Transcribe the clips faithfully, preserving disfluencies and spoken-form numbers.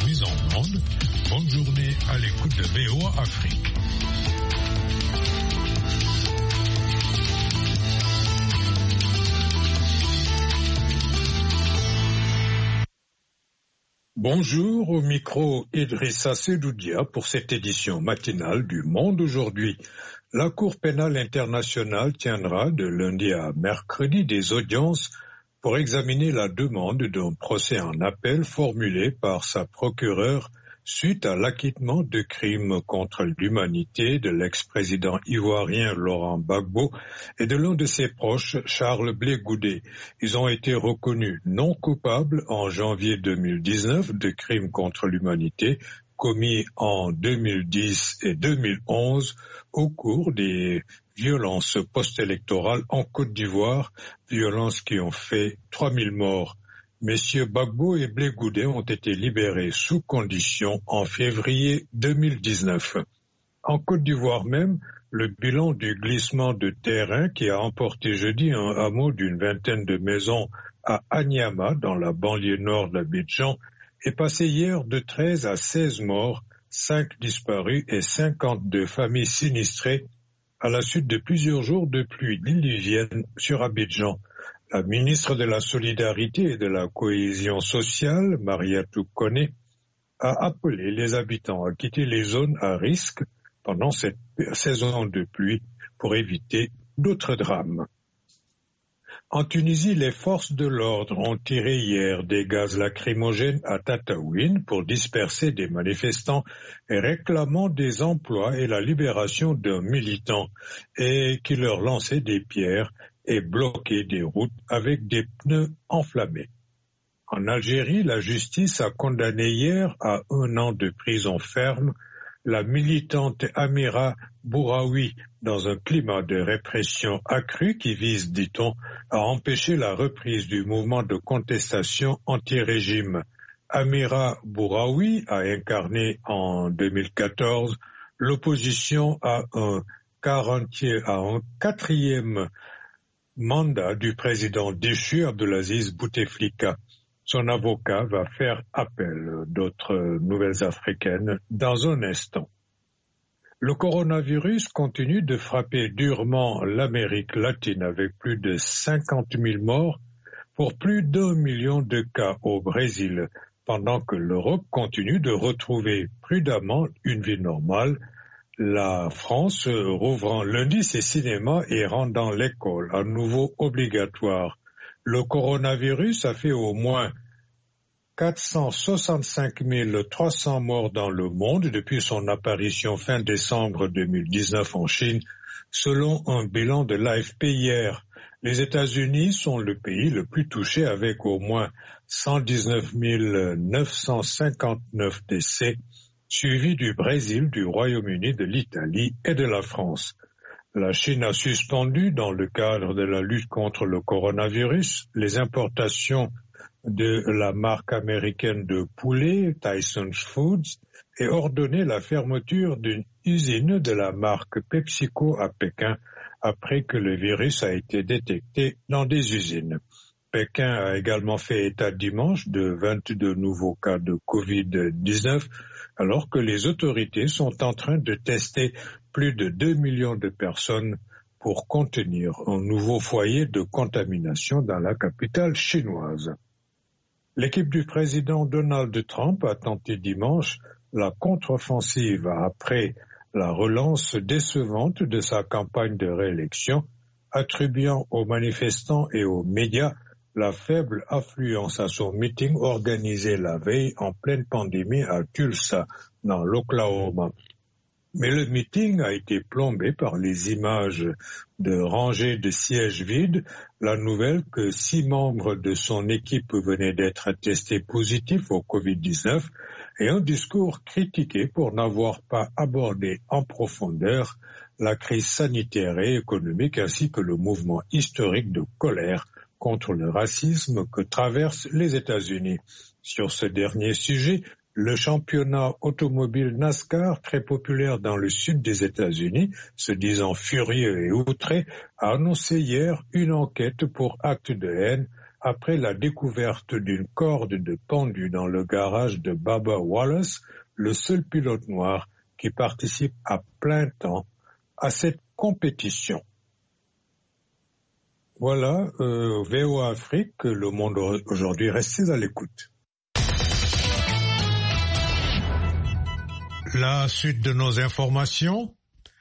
mise en onde. Bonne journée à l'écoute de V O A Afrique. Bonjour, au micro Idrissa Sedoudia pour cette édition matinale du Monde aujourd'hui. La Cour pénale internationale tiendra de lundi à mercredi des audiences pour examiner la demande d'un procès en appel formulé par sa procureure suite à l'acquittement de crimes contre l'humanité de l'ex-président ivoirien Laurent Gbagbo et de l'un de ses proches, Charles Blé Goudé. Ils ont été reconnus non coupables en janvier deux mille dix-neuf de crimes contre l'humanité commis en deux mille dix et deux mille onze au cours des violences post-électorales en Côte d'Ivoire, violences qui ont fait trois mille morts. Messieurs Gbagbo et Blé Goudé ont été libérés sous condition en février deux mille dix-neuf. En Côte d'Ivoire même, le bilan du glissement de terrain qui a emporté jeudi un hameau d'une vingtaine de maisons à Anyama, dans la banlieue nord d'Abidjan, est passé hier de treize à seize morts, cinq disparus et cinquante-deux familles sinistrées à la suite de plusieurs jours de pluie diluvienne sur Abidjan. La ministre de la Solidarité et de la Cohésion sociale, Mariatou Koné, a appelé les habitants à quitter les zones à risque pendant cette saison de pluie pour éviter d'autres drames. En Tunisie, les forces de l'ordre ont tiré hier des gaz lacrymogènes à Tataouine pour disperser des manifestants et réclamant des emplois et la libération d'un militant et qui leur lançait des pierres et bloquer des routes avec des pneus enflammés. En Algérie, la justice a condamné hier à un an de prison ferme la militante Amira Bouraoui dans un climat de répression accrue qui vise, dit-on, à empêcher la reprise du mouvement de contestation anti-régime. Amira Bouraoui a incarné en deux mille quatorze l'opposition à un, quarantième, à un quatrième mandat du président déchu Abdelaziz Bouteflika. Son avocat va faire appel d'autres nouvelles africaines dans un instant. Le coronavirus continue de frapper durement l'Amérique latine avec plus de cinquante mille morts pour plus d'un million de cas au Brésil, pendant que l'Europe continue de retrouver prudemment une vie normale. La France rouvrant lundi ses cinémas et rendant l'école à nouveau obligatoire. Le coronavirus a fait au moins quatre cent soixante-cinq mille trois cents morts dans le monde depuis son apparition fin décembre deux mille dix-neuf en Chine, selon un bilan de l'A F P hier. Les États-Unis sont le pays le plus touché avec au moins cent dix-neuf mille neuf cent cinquante-neuf décès, suivi du Brésil, du Royaume-Uni, de l'Italie et de la France. La Chine a suspendu, dans le cadre de la lutte contre le coronavirus, les importations de la marque américaine de poulet, Tyson Foods, et ordonné la fermeture d'une usine de la marque PepsiCo à Pékin après que le virus a été détecté dans des usines. Pékin a également fait état dimanche de vingt-deux nouveaux cas de covid dix-neuf, alors que les autorités sont en train de tester plus de deux millions de personnes pour contenir un nouveau foyer de contamination dans la capitale chinoise. L'équipe du président Donald Trump a tenté dimanche la contre-offensive après la relance décevante de sa campagne de réélection, attribuant aux manifestants et aux médias la faible affluence à son meeting organisé la veille en pleine pandémie à Tulsa, dans l'Oklahoma. Mais le meeting a été plombé par les images de rangées de sièges vides, la nouvelle que six membres de son équipe venaient d'être testés positifs au covid dix-neuf et un discours critiqué pour n'avoir pas abordé en profondeur la crise sanitaire et économique ainsi que le mouvement historique de colère contre le racisme que traversent les États-Unis. Sur ce dernier sujet, le championnat automobile NASCAR, très populaire dans le sud des États-Unis, se disant furieux et outré, a annoncé hier une enquête pour acte de haine après la découverte d'une corde de pendu dans le garage de Bubba Wallace, le seul pilote noir qui participe à plein temps à cette compétition. Voilà, euh, V O A Afrique, le monde aujourd'hui, restez à l'écoute. La suite de nos informations.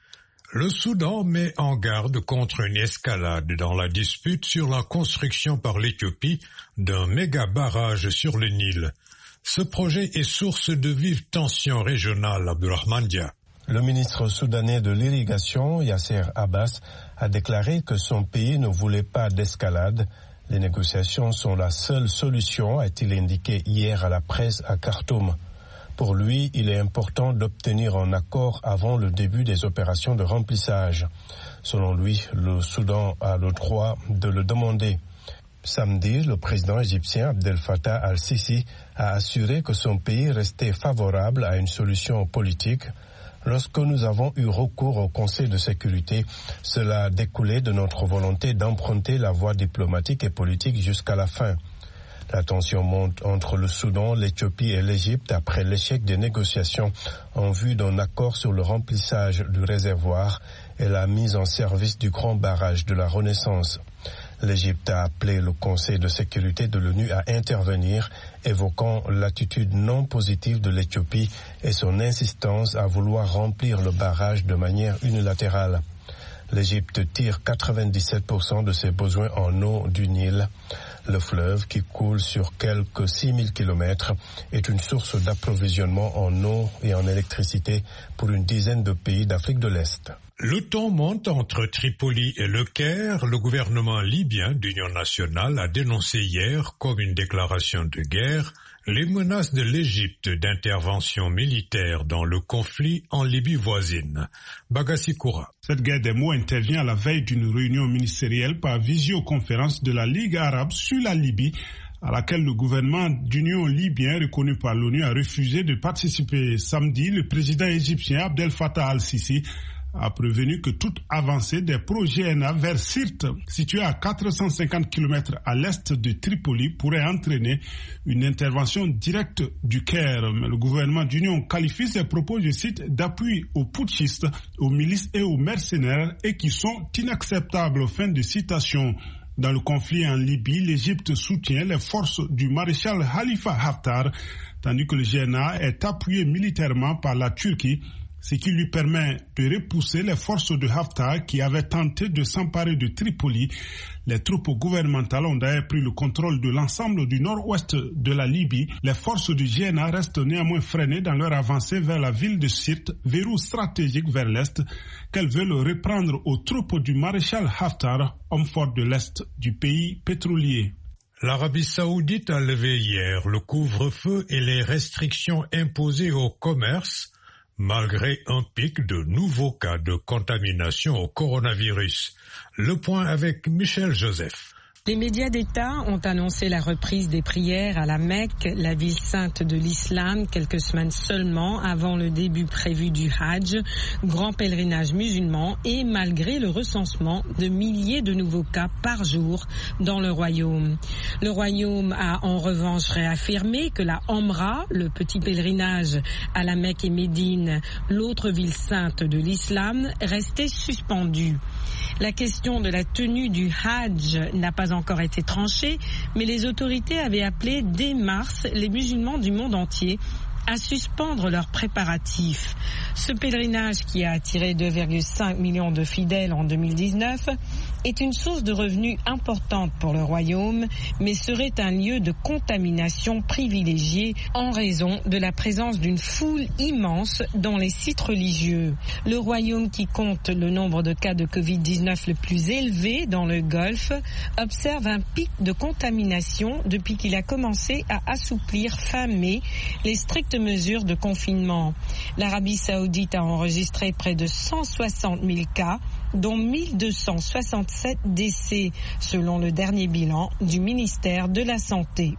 Le Soudan met en garde contre une escalade dans la dispute sur la construction par l'Éthiopie d'un méga barrage sur le Nil. Ce projet est source de vives tensions régionales, Abdulrahman Dia. Le ministre soudanais de l'irrigation, Yasser Abbas, a déclaré que son pays ne voulait pas d'escalade. Les négociations sont la seule solution, a-t-il indiqué hier à la presse à Khartoum. Pour lui, il est important d'obtenir un accord avant le début des opérations de remplissage. Selon lui, le Soudan a le droit de le demander. Samedi, le président égyptien Abdel Fattah al-Sisi a assuré que son pays restait favorable à une solution politique. Lorsque nous avons eu recours au Conseil de sécurité, cela découlait de notre volonté d'emprunter la voie diplomatique et politique jusqu'à la fin. La tension monte entre le Soudan, l'Éthiopie et l'Égypte après l'échec des négociations en vue d'un accord sur le remplissage du réservoir et la mise en service du grand barrage de la Renaissance. L'Égypte a appelé le Conseil de sécurité de l'ONU à intervenir, évoquant l'attitude non positive de l'Éthiopie et son insistance à vouloir remplir le barrage de manière unilatérale. L'Égypte tire quatre-vingt-dix-sept pour cent de ses besoins en eau du Nil. Le fleuve, qui coule sur quelques six mille kilomètres, est une source d'approvisionnement en eau et en électricité pour une dizaine de pays d'Afrique de l'Est. Le ton monte entre Tripoli et Le Caire. Le gouvernement libyen d'Union nationale a dénoncé hier, comme une déclaration de guerre, les menaces de l'Égypte d'intervention militaire dans le conflit en Libye voisine. Bagassi Koura. Cette guerre des mots intervient à la veille d'une réunion ministérielle par visioconférence de la Ligue arabe sur la Libye, à laquelle le gouvernement d'union libyen reconnu par l'ONU a refusé de participer. Samedi, le président égyptien Abdel Fattah al-Sisi a prévenu que toute avancée des projets N A vers Sirte, situé à quatre cent cinquante kilomètres à l'est de Tripoli, pourrait entraîner une intervention directe du Caire. Mais le gouvernement d'union qualifie ces propos, je cite, d'appui aux putschistes, aux milices et aux mercenaires et qui sont inacceptables. Fin de citation. Dans le conflit en Libye, l'Égypte soutient les forces du maréchal Khalifa Haftar, tandis que le G N A est appuyé militairement par la Turquie, ce qui lui permet de repousser les forces de Haftar qui avaient tenté de s'emparer de Tripoli. Les troupes gouvernementales ont d'ailleurs pris le contrôle de l'ensemble du nord-ouest de la Libye. Les forces du G N A restent néanmoins freinées dans leur avancée vers la ville de Sirte, verrou stratégique vers l'est, qu'elles veulent reprendre aux troupes du maréchal Haftar, homme fort de l'est du pays pétrolier. L'Arabie saoudite a levé hier le couvre-feu et les restrictions imposées au commerce, malgré un pic de nouveaux cas de contamination au coronavirus. Le point avec Michel Joseph. Les médias d'État ont annoncé la reprise des prières à la Mecque, la ville sainte de l'islam, quelques semaines seulement avant le début prévu du Hajj, grand pèlerinage musulman, et malgré le recensement de milliers de nouveaux cas par jour dans le royaume. Le royaume a en revanche réaffirmé que la Omra, le petit pèlerinage à la Mecque et Médine, l'autre ville sainte de l'islam, restait suspendue. La question de la tenue du Hajj n'a pas encore été tranchée, mais les autorités avaient appelé dès mars les musulmans du monde entier à suspendre leurs préparatifs. Ce pèlerinage, qui a attiré deux virgule cinq millions de fidèles en deux mille dix-neuf, est une source de revenus importante pour le royaume, mais serait un lieu de contamination privilégié en raison de la présence d'une foule immense dans les sites religieux. Le royaume, qui compte le nombre de cas de covid dix-neuf le plus élevé dans le Golfe, observe un pic de contamination depuis qu'il a commencé à assouplir fin mai les strictes mesures de confinement. L'Arabie saoudite a enregistré près de cent soixante mille cas, dont mille deux cent soixante-sept décès, selon le dernier bilan du ministère de la Santé.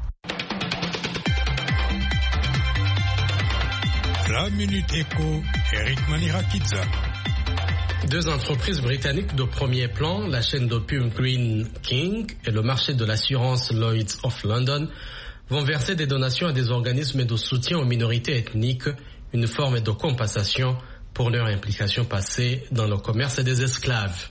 La Minute Éco, Eric Manirakidza. Deux entreprises britanniques de premier plan, la chaîne d'opium Green King et le marché de l'assurance Lloyd's of London, vont verser des donations à des organismes de soutien aux minorités ethniques, une forme de compensation pour leur implication passée dans le commerce des esclaves.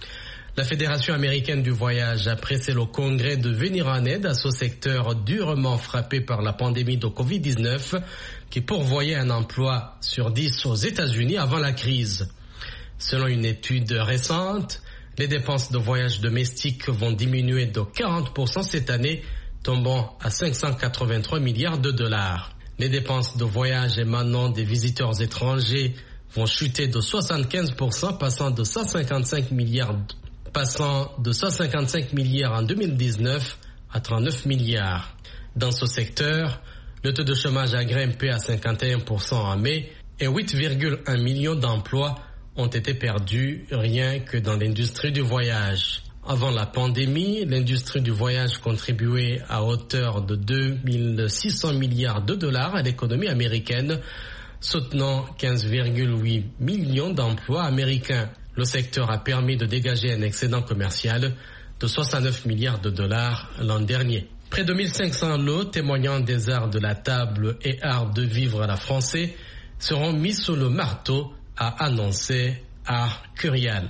La Fédération américaine du voyage a pressé le Congrès de venir en aide à ce secteur durement frappé par la pandémie de covid dix-neuf qui pourvoyait un emploi sur dix aux États-Unis avant la crise. Selon une étude récente, les dépenses de voyage domestique vont diminuer de quarante pour cent cette année, tombant à cinq cent quatre-vingt-trois milliards de dollars. Les dépenses de voyage émanant des visiteurs étrangers vont chuter de soixante-quinze pour cent, passant de cent cinquante-cinq milliards passant de cent cinquante-cinq milliards en deux mille dix-neuf à trente-neuf milliards. Dans ce secteur, le taux de chômage a grimpé à cinquante et un pour cent en mai et huit virgule un millions d'emplois ont été perdus rien que dans l'industrie du voyage. Avant la pandémie, l'industrie du voyage contribuait à hauteur de deux mille six cents milliards de dollars à l'économie américaine, soutenant quinze virgule huit millions d'emplois américains. Le secteur a permis de dégager un excédent commercial de soixante-neuf milliards de dollars l'an dernier. Près de mille cinq cents lots témoignant des arts de la table et arts de vivre à la française seront mis sous le marteau, a annoncé Art Curial.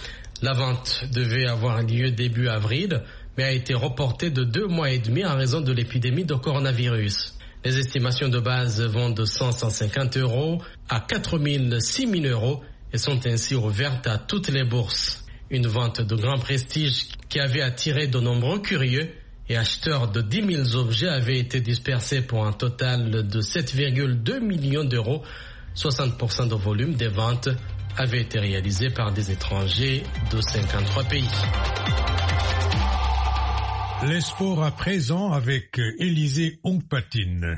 La vente devait avoir lieu début avril, mais a été reportée de deux mois et demi en raison de l'épidémie de coronavirus. Les estimations de base vont de cent à cent cinquante euros à quatre mille à six mille euros et sont ainsi ouvertes à toutes les bourses. Une vente de grand prestige qui avait attiré de nombreux curieux et acheteurs de dix mille objets avait été dispersée pour un total de sept virgule deux millions d'euros. soixante pour cent du volume des ventes avait été réalisé par des étrangers de cinquante-trois pays. Les sports à présent avec Élisée Ongpatine.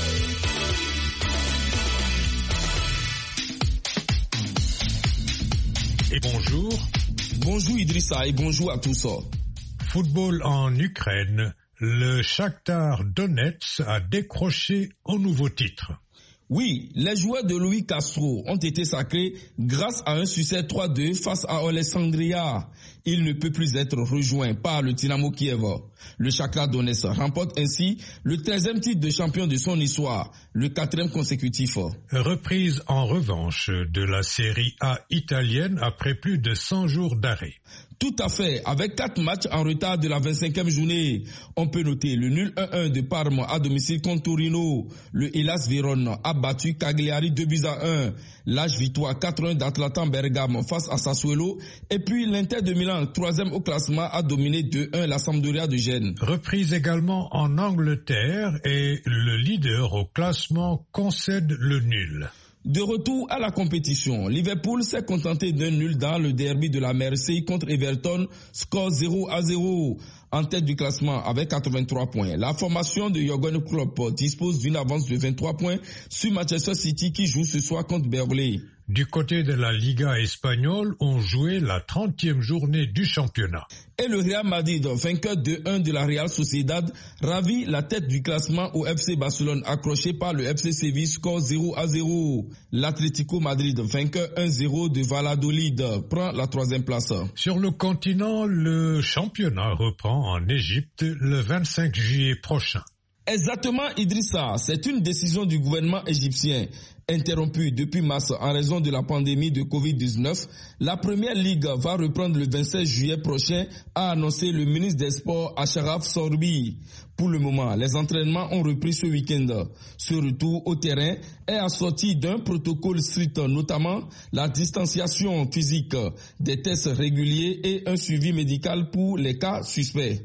Et bonjour. Bonjour Idrissa et bonjour à tous. Football en Ukraine, le Shakhtar Donetsk a décroché un nouveau titre. Oui, les joueurs de Louis Castro ont été sacrés grâce à un succès trois deux face à Alexandria. Il ne peut plus être rejoint par le Dynamo Kiev. Le Shakhtar Donetsk remporte ainsi le treizième titre de champion de son histoire, le quatrième consécutif. Reprise en revanche de la Série A italienne après plus de cent jours d'arrêt. Tout à fait, avec quatre matchs en retard de la vingt-cinquième journée. On peut noter le nul un un de Parme à domicile contre Torino. Le Hellas Vérone a battu Cagliari deux buts à un. L'H victoire quatre un d'Atalanta Bergame face à Sassuolo. Et puis l'Inter de Milan, troisième au classement, a dominé deux un la Sampdoria de Gênes. Reprise également en Angleterre et le leader au classement concède le nul. De retour à la compétition, Liverpool s'est contenté d'un nul dans le derby de la Mersey contre Everton, score zéro à zéro. En tête du classement avec quatre-vingt-trois points. La formation de Jürgen Klopp dispose d'une avance de vingt-trois points sur Manchester City qui joue ce soir contre Burnley. Du côté de la Liga espagnole, on jouait la trentième journée du championnat. Et le Real Madrid, vainqueur deux un de la Real Sociedad, ravit la tête du classement au F C Barcelone, accroché par le F C Séville, score zéro à zéro. L'Atlético Madrid, vainqueur un zéro de Valladolid, prend la troisième place. Sur le continent, le championnat reprend en Égypte le vingt-cinq juillet prochain. Exactement, Idrissa, c'est une décision du gouvernement égyptien. Interrompue depuis mars en raison de la pandémie de covid dix-neuf, la première ligue va reprendre le vingt-sept juillet prochain, a annoncé le ministre des Sports Achraf Sorbi. Pour le moment, les entraînements ont repris ce week-end. Ce retour au terrain est assorti d'un protocole strict, notamment la distanciation physique, des tests réguliers et un suivi médical pour les cas suspects.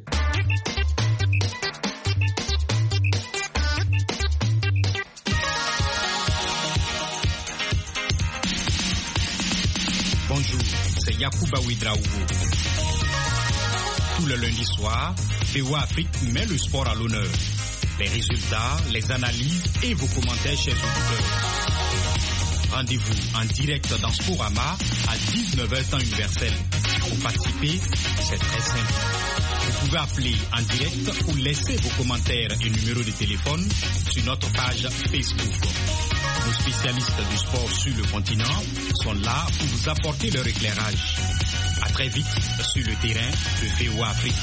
Bonjour, c'est Yacouba Ouidraogo. Tout le lundi soir, V O A Afrique met le sport à l'honneur. Les résultats, les analyses et vos commentaires, chers auditeurs. Rendez-vous en direct dans Sporama à dix-neuf heures temps universel. Pour participer, c'est très simple. Vous pouvez appeler en direct ou laisser vos commentaires et numéros de téléphone sur notre page Facebook. Nos spécialistes du sport sur le continent sont là pour vous apporter leur éclairage. À très vite sur le terrain de V O A Afrique.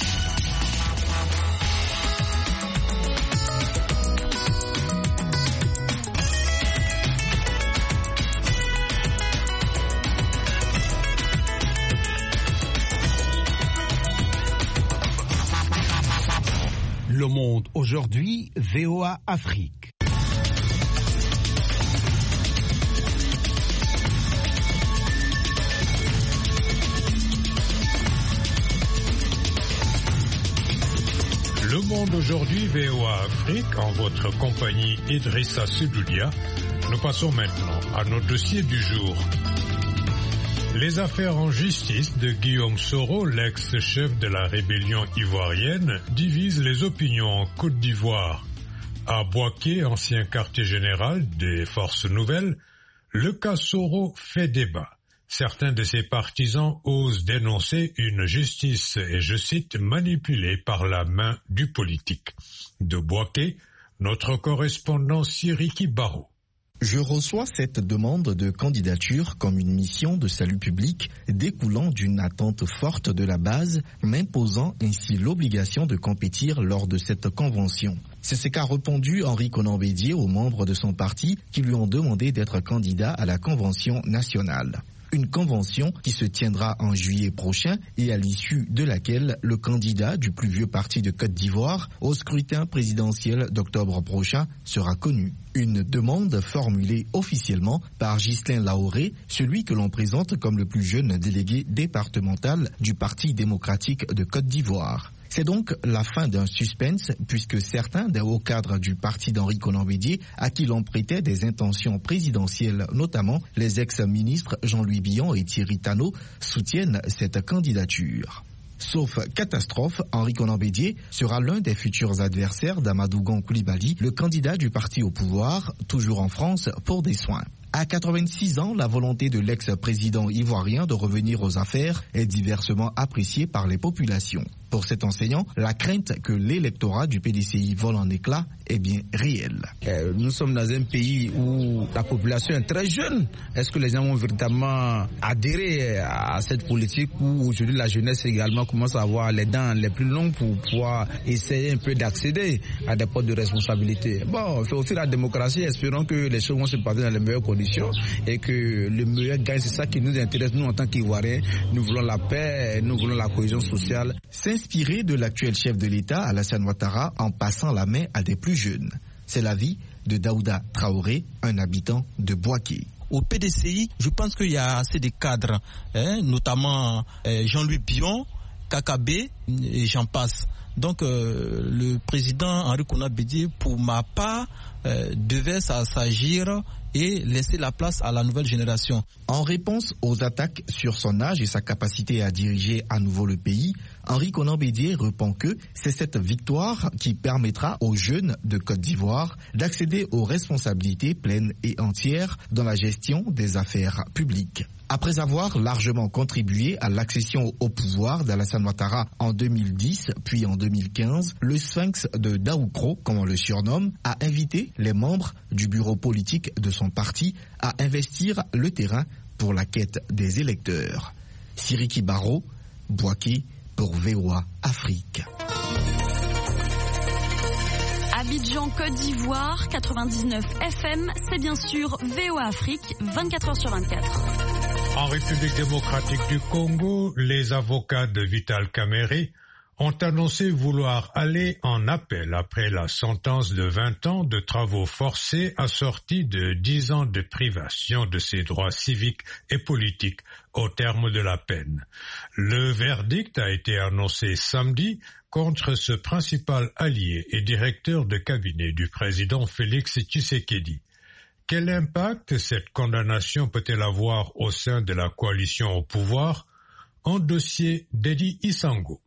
Le Monde aujourd'hui, V O A Afrique. Le Monde aujourd'hui, V O A Afrique, en votre compagnie Idrissa Sedoudia. Nous passons maintenant à nos dossiers du jour. Les affaires en justice de Guillaume Soro, l'ex-chef de la rébellion ivoirienne, divisent les opinions en Côte d'Ivoire. À Bouaké, ancien quartier général des Forces Nouvelles, le cas Soro fait débat. Certains de ses partisans osent dénoncer une justice, et je cite, manipulée par la main du politique. De Bouaké, notre correspondant Siriki Barro. Je reçois cette demande de candidature comme une mission de salut public découlant d'une attente forte de la base, m'imposant ainsi l'obligation de compétir lors de cette convention. C'est ce qu'a répondu Henri Konan Bédié aux membres de son parti qui lui ont demandé d'être candidat à la convention nationale. Une convention qui se tiendra en juillet prochain et à l'issue de laquelle le candidat du plus vieux parti de Côte d'Ivoire au scrutin présidentiel d'octobre prochain sera connu. Une demande formulée officiellement par Ghislain Laoré, celui que l'on présente comme le plus jeune délégué départemental du Parti démocratique de Côte d'Ivoire. C'est donc la fin d'un suspense puisque certains des hauts cadres du parti d'Henri Konan Bédié, à qui l'on prêtait des intentions présidentielles, notamment les ex-ministres Jean-Louis Billon et Thierry Tannot, soutiennent cette candidature. Sauf catastrophe, Henri Konan Bédié sera l'un des futurs adversaires d'Amadou Gon Coulibaly, le candidat du parti au pouvoir, toujours en France, pour des soins. À quatre-vingt-six ans, la volonté de l'ex-président ivoirien de revenir aux affaires est diversement appréciée par les populations. Pour cet enseignant, la crainte que l'électorat du P D C I vole en éclats est bien réelle. Euh, nous sommes dans un pays où la population est très jeune. Est-ce que les gens vont véritablement adhérer à cette politique où aujourd'hui la jeunesse également commence à avoir les dents les plus longues pour pouvoir essayer un peu d'accéder à des postes de responsabilité? Bon, c'est aussi la démocratie. Espérons que les choses vont se passer dans les meilleures conditions et que le meilleur gagne. C'est ça qui nous intéresse, nous en tant qu'Ivoiriens. Nous voulons la paix, nous voulons la cohésion sociale. S'inspirer de l'actuel chef de l'État, Alassane Ouattara, en passant la main à des plus jeunes. C'est l'avis de Daouda Traoré, un habitant de Bouaké. Au P D C I, je pense qu'il y a assez de cadres, hein, notamment euh, Jean-Louis Billon, Kakabé et j'en passe. Donc euh, le président Henri Konan Bédié, pour ma part, euh, devait s'agir et laisser la place à la nouvelle génération. En réponse aux attaques sur son âge et sa capacité à diriger à nouveau le pays, Henri Konan Bédié répond que c'est cette victoire qui permettra aux jeunes de Côte d'Ivoire d'accéder aux responsabilités pleines et entières dans la gestion des affaires publiques. Après avoir largement contribué à l'accession au pouvoir d'Alassane Ouattara en deux mille dix puis en deux mille quinze, le Sphinx de Daoukro, comme on le surnomme, a invité les membres du bureau politique de son parti à investir le terrain pour la quête des électeurs. Siriki Barro, Bouaké pour V O A Afrique. Abidjan, Côte d'Ivoire, quatre-vingt-dix-neuf F M, c'est bien sûr V O A Afrique, vingt-quatre heures sur vingt-quatre. En République démocratique du Congo, les avocats de Vital Kamerhe ont annoncé vouloir aller en appel après la sentence de vingt ans de travaux forcés assortie de dix ans de privation de ses droits civiques et politiques au terme de la peine. Le verdict a été annoncé samedi contre ce principal allié et directeur de cabinet du président Félix Tshisekedi. Quel impact cette condamnation peut-elle avoir au sein de la coalition au pouvoir? Un dossier d'Eddie Isango.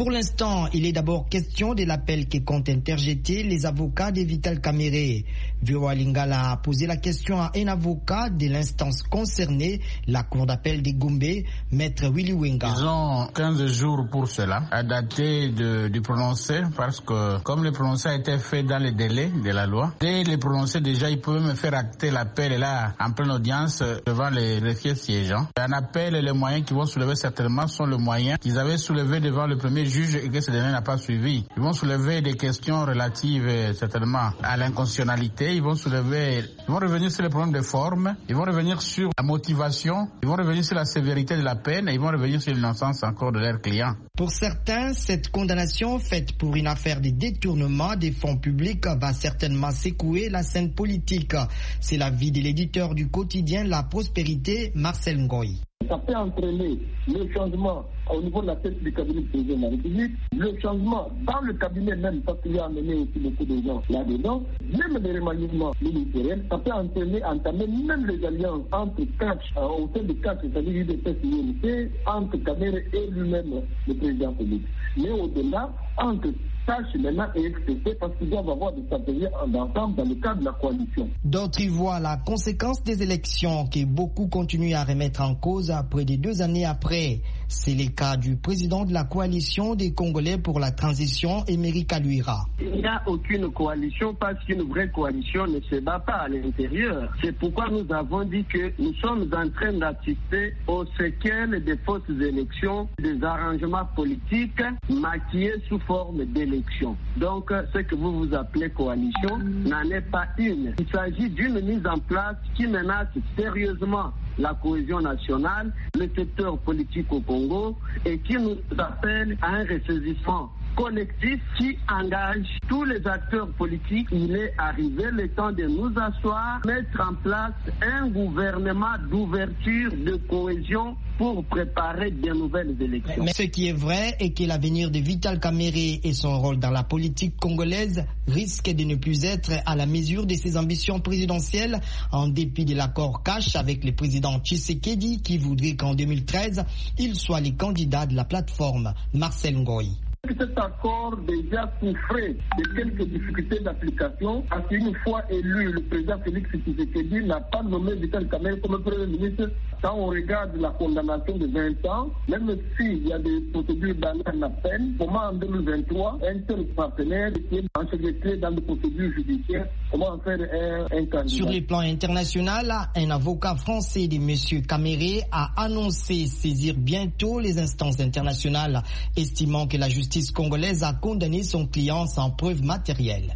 Pour l'instant, il est d'abord question de l'appel que comptent interjeter les avocats de Vital Kamerhe. V O A Lingala a posé la question à un avocat de l'instance concernée, la cour d'appel de Gombe, maître Willy Wenga. Ils ont quinze jours pour cela, à dater de, du prononcé, parce que comme le prononcé a été fait dans les délais de la loi, dès le prononcé déjà, ils peuvent me faire acter l'appel là en pleine audience devant les greffiers siégeants. Un appel et les moyens qu'ils vont soulever certainement sont les moyens qu'ils avaient soulevés devant le premier juge et que ce dernier n'a pas suivi. Ils vont soulever des questions relatives certainement à l'inconstitutionnalité. Ils vont soulever, ils vont revenir sur les problèmes de forme, ils vont revenir sur la motivation, ils vont revenir sur la sévérité de la peine et ils vont revenir sur l'innocence encore de leurs clients. Pour certains, cette condamnation faite pour une affaire de détournement des fonds publics va certainement secouer la scène politique. C'est l'avis de l'éditeur du quotidien La Prospérité, Marcel Ngoy. Ça peut entraîner le changement au niveau de la tête du cabinet du président de la République, le changement dans le cabinet même, parce qu'il y a amené aussi beaucoup de gens là-dedans, même les remaniements ministériels, ça peut entraîner, entamer même les alliances entre Catch, euh, au sein de Catch, c'est-à-dire U D P S I N C, entre Kamerhe et lui-même, le président Félix. Mais au-delà, entre tâche maintenant est expectée parce qu'ils doivent avoir des stratégies ensemble dans le cadre de la coalition. D'autres y voient la conséquence des élections que beaucoup continuent à remettre en cause près de deux années après. C'est le cas du président de la coalition des Congolais pour la transition, Emery Kaluira. Il n'y a aucune coalition parce qu'une vraie coalition ne se bat pas à l'intérieur. C'est pourquoi nous avons dit que nous sommes en train d'assister aux séquelles des fausses élections, des arrangements politiques maquillés sous forme d'élections. Donc, ce que vous vous appelez coalition n'en est pas une. Il s'agit d'une mise en place qui menace sérieusement la cohésion nationale, le secteur politique au Congo et qui nous appelle à un ressaisissement collectif qui engage tous les acteurs politiques. Il est arrivé le temps de nous asseoir, mettre en place un gouvernement d'ouverture, de cohésion pour préparer de nouvelles élections. Mais ce qui est vrai est que l'avenir de Vital Kamerhe et son rôle dans la politique congolaise risque de ne plus être à la mesure de ses ambitions présidentielles, en dépit de l'accord cash avec le président Tshisekedi qui voudrait qu'en deux mille treize, il soit le candidat de la plateforme. Marcel Ngoy. Cet accord déjà souffrait de quelques difficultés d'application parce qu'une fois élu, le président Félix Tshisekedi n'a pas nommé Vital Kamerhe comme premier ministre. Quand on regarde la condamnation de vingt ans, même s'il y a des procédures d'année à peine, comment en deux mille vingt-trois, un tel partenaire qui est enchevêtré dans des procédures judiciaires, comment en faire un, un candidat? Sur le plan international, un avocat français de M. Kamerhe a annoncé saisir bientôt les instances internationales, estimant que la justice congolaise a condamné son client sans preuve matérielle.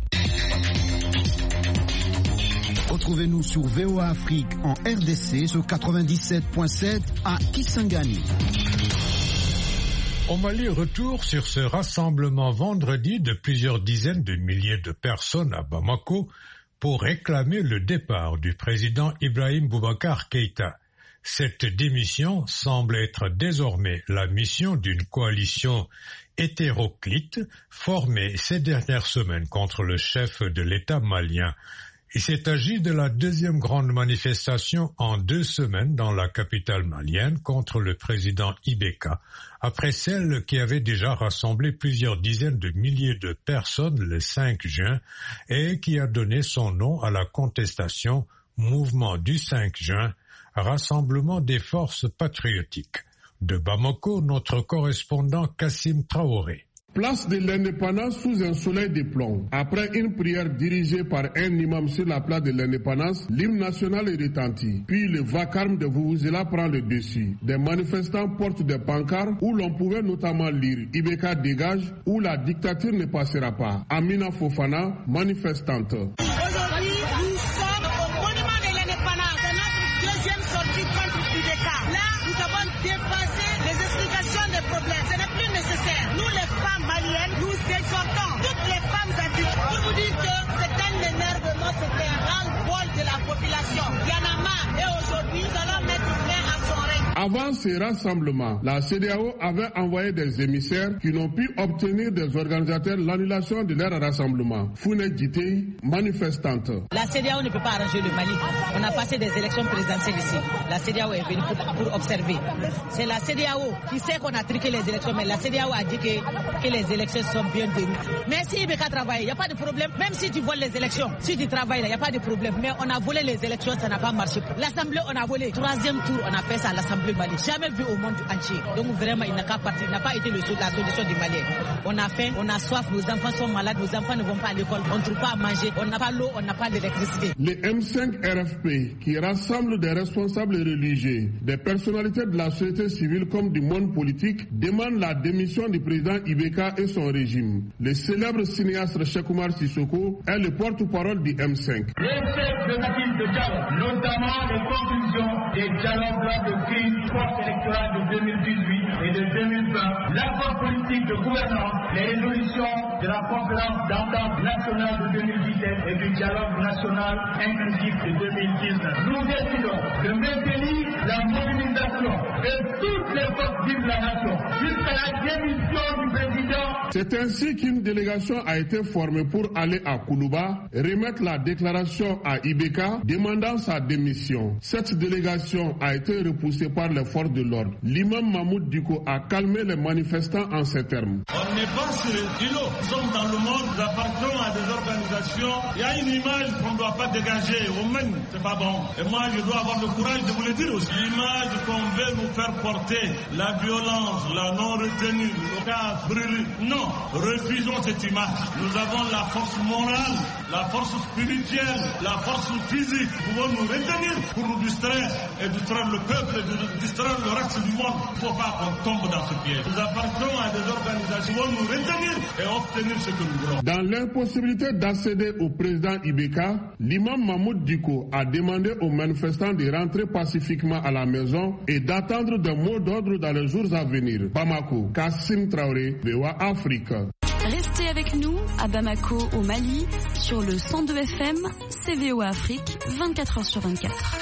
Retrouvez-nous sur V O A Afrique en R D C sur quatre-vingt-dix-sept point sept à Kisangani. Au Mali, retour sur ce rassemblement vendredi de plusieurs dizaines de milliers de personnes à Bamako pour réclamer le départ du président Ibrahim Boubacar Keïta. Cette démission semble être désormais la mission d'une coalition hétéroclite formée ces dernières semaines contre le chef de l'État malien. Il s'est agi de la deuxième grande manifestation en deux semaines dans la capitale malienne contre le président Ibeka, après celle qui avait déjà rassemblé plusieurs dizaines de milliers de personnes le cinq juin et qui a donné son nom à la contestation Mouvement du cinq juin, rassemblement des forces patriotiques. De Bamako, notre correspondant Kassim Traoré. Place de l'Indépendance sous un soleil de plomb. Après une prière dirigée par un imam sur la place de l'Indépendance, l'hymne national est retenti. Puis le vacarme de Vuvuzela prend le dessus. Des manifestants portent des pancartes où l'on pouvait notamment lire « Ibeka dégage » ou « La dictature ne passera pas ». Amina Fofana, manifestante. Aujourd'hui, nous sommes au monument de l'Indépendance. C'est notre deuxième sortie contre Ibeka. Là, nous avons dépassé les explications des problèmes. Ce n'est plus nécessaire. Nous, les femmes maliennes, nous exhortons toutes les femmes adultes pour vous dire que c'est un énervement, c'est un ras-le-bol de la population. Il y en a marre. Et aujourd'hui, nous allons mettre fin à son règne. À Avant ces rassemblements, la C E D E A O avait envoyé des émissaires qui n'ont pu obtenir des organisateurs l'annulation de leur rassemblement. Founé Djité, manifestante. La C E D E A O ne peut pas arranger le Mali. On a passé des élections présidentielles ici. La C E D E A O est venue pour, pour observer. C'est la C E D E A O qui sait qu'on a truqué les élections, mais la C E D E A O a dit que, que les élections sont bien déroulées. Mais si I B K travaille, il n'y a pas de problème. Même si tu voles les élections, si tu travailles, il n'y a pas de problème. Mais on a volé les élections, ça n'a pas marché. L'Assemblée, on a volé. Troisième tour, on a fait ça à l'Assemblée Mali. Jamais vu au monde entier. Donc vraiment, il n'a qu'à partir. Il n'a pas été le, la solution du Mali. On a faim, on a soif, nos enfants sont malades, nos enfants ne vont pas à l'école, on ne trouve pas à manger, on n'a pas l'eau, on n'a pas d'électricité. Le M cinq R F P, qui rassemble des responsables religieux, des personnalités de la société civile comme du monde politique, demande la démission du président I B K et son régime. Le célèbre cinéaste Cheikh Oumar Sissoko est le porte-parole du M cinq. Les faits de dialogue, notamment les conclusions des dialogues de crise post-électorale de deux mille dix-huit et de deux mille vingt, l'accord politique de gouvernance, les résolutions de la conférence d'entente nationale de deux mille dix-sept et du dialogue national inclusif de deux mille dix-neuf. Nous décidons de maintenir la mobilisation de toutes les forces vives de la nation jusqu'à la démission du président. C'est ainsi qu'une délégation a été formée pour aller à Koulouba, remettre la déclaration à I B K demandant sa démission. Cette délégation a été repoussée par les forces de l'ordre. L'imam Mahmoud Diko a calmé les manifestants en ces termes. On n'est pas sur le îlot. Nous sommes dans le monde, nous appartenons à des organisations. Il y a une image qu'on ne doit pas dégager. Au même, c'est pas bon. Et moi, je dois avoir le courage de vous le dire aussi. L'image qu'on veut nous faire porter, la violence, la non-retenue, le cas brûlé. Non, refusons cette image. Nous avons la force morale, la force spirituelle, la force physique. Nous pouvons nous retenir pour nous distraire et distraire le peuple et distraire le reste du monde. Il ne faut pas qu'on tombe dans ce piège. Nous appartenons à des organisations qui vont nous retenir et obtenir ce que nous voulons. Dans l'impossibilité d'accéder au président I B K, l'imam Mahmoud Diko a demandé aux manifestants de rentrer pacifiquement à la maison et d'attendre des mots d'ordre dans les jours à venir. Bamako, Kassim Traoré, V O A Afrique. Restez avec nous à Bamako, au Mali, sur le cent deux F M, C V O A Afrique, vingt-quatre heures sur vingt-quatre.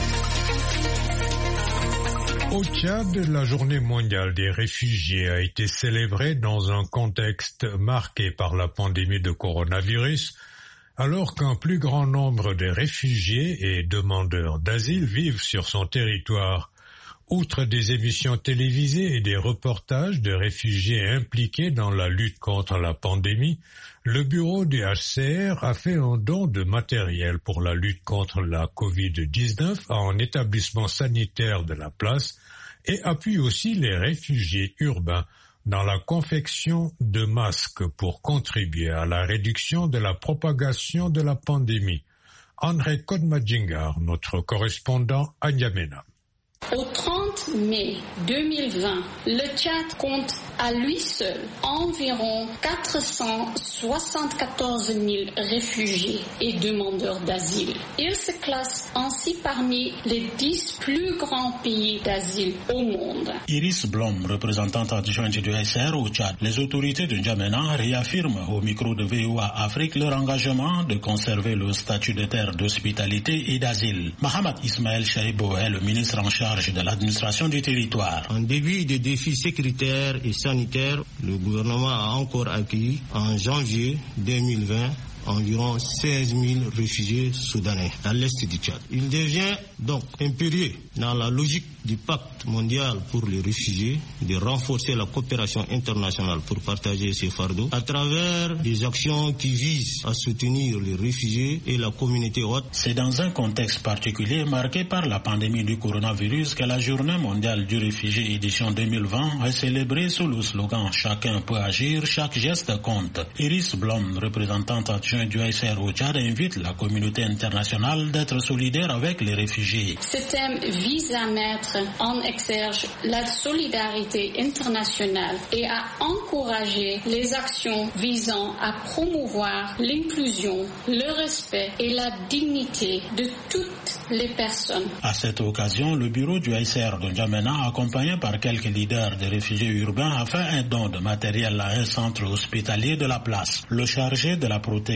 Au Tchad, la journée mondiale des réfugiés a été célébrée dans un contexte marqué par la pandémie de coronavirus, alors qu'un plus grand nombre de réfugiés et demandeurs d'asile vivent sur son territoire. Outre des émissions télévisées et des reportages de réfugiés impliqués dans la lutte contre la pandémie, le bureau du H C R a fait un don de matériel pour la lutte contre la covid dix-neuf à un établissement sanitaire de la place et appuie aussi les réfugiés urbains dans la confection de masques pour contribuer à la réduction de la propagation de la pandémie. André Kodmadjingar, notre correspondant à N'Djamena. Au trente mai deux mille vingt, le Tchad compte à lui seul environ quatre cent soixante-quatorze mille réfugiés et demandeurs d'asile. Il se classe ainsi parmi les dix plus grands pays d'asile au monde. Iris Blom, représentante adjointe du S R au Tchad, les autorités de N'Djamena réaffirment au micro de V O A Afrique leur engagement de conserver le statut de terre d'hospitalité et d'asile. Mohamed Ismaël Chaïbo est le ministre en charge de l'administration du territoire. En début de défis sécuritaires et sanitaires, le gouvernement a encore accueilli en janvier deux mille vingt environ seize mille réfugiés soudanais à l'est du Tchad. Il devient donc impérieux, dans la logique du pacte mondial pour les réfugiés, de renforcer la coopération internationale pour partager ces fardeaux à travers des actions qui visent à soutenir les réfugiés et la communauté haute. C'est dans un contexte particulier marqué par la pandémie du coronavirus que la Journée mondiale du réfugié édition deux mille vingt est célébrée sous le slogan « Chacun peut agir, chaque geste compte ». Iris Blom, représentante adjointe du S R au Tchad, invite la communauté internationale d'être solidaire avec les réfugiés. Ce thème vise à mettre en exergue la solidarité internationale et à encourager les actions visant à promouvoir l'inclusion, le respect et la dignité de toutes les personnes. À cette occasion, le bureau du S R de N'Djamena, accompagné par quelques leaders de réfugiés urbains, a fait un don de matériel à un centre hospitalier de la place. Le chargé de la protection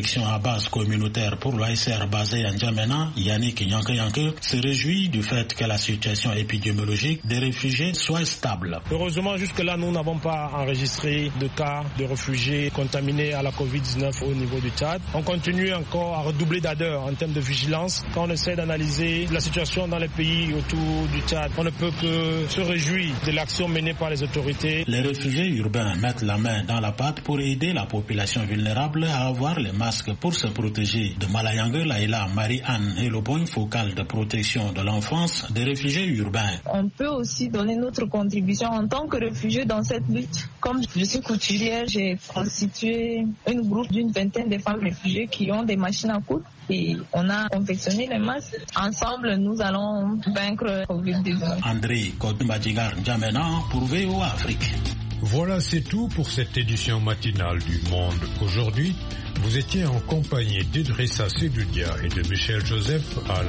protection à base communautaire pour l'O A S R basé à N'Djamena, Yannick Nyanke Yanke, se réjouit du fait que la situation épidémiologique des réfugiés soit stable. Heureusement, jusque-là, nous n'avons pas enregistré de cas de réfugiés contaminés à la covid dix-neuf au niveau du Tchad. On continue encore à redoubler d'ardeur en termes de vigilance. Quand on essaie d'analyser la situation dans les pays autour du Tchad, on ne peut que se réjouir de l'action menée par les autorités. Les réfugiés urbains mettent la main dans la pâte pour aider la population vulnérable à avoir les masques pour se protéger. De Malayangue, Laïla, Marie-Anne est le point focal de protection de l'enfance des réfugiés urbains. On peut aussi donner notre contribution en tant que réfugié dans cette lutte. Comme je suis couturière, j'ai constitué un groupe d'une vingtaine de femmes réfugiées qui ont des machines à coudre et on a confectionné les masques. Ensemble, nous allons vaincre la covid dix-neuf. André Kodoumbadjigar N'Djamena pour V O A Afrique. Voilà, c'est tout pour cette édition matinale du Monde. Aujourd'hui, vous étiez en compagnie d'Idrissa Sedoudia et de Michel Joseph à la